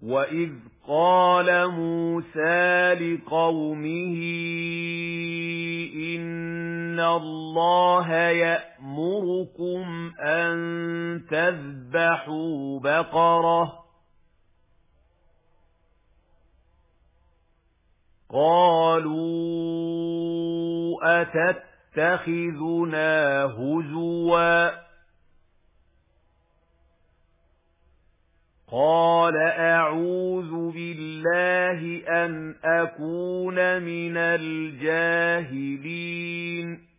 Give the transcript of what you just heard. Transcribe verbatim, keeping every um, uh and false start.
وَإِذْ قَالَ مُوسَى لِقَوْمِهِ إِنَّ اللَّهَ يَأْمُرُكُمْ أَن تَذْبَحُوا بَقَرَةً قَالُوا أَتَتَّخِذُنَا هُزُوًا قَالَ أَعُوذُ بِاللَّهِ أَنْ أَكُونَ مِنَ الْجَاهِلِينَ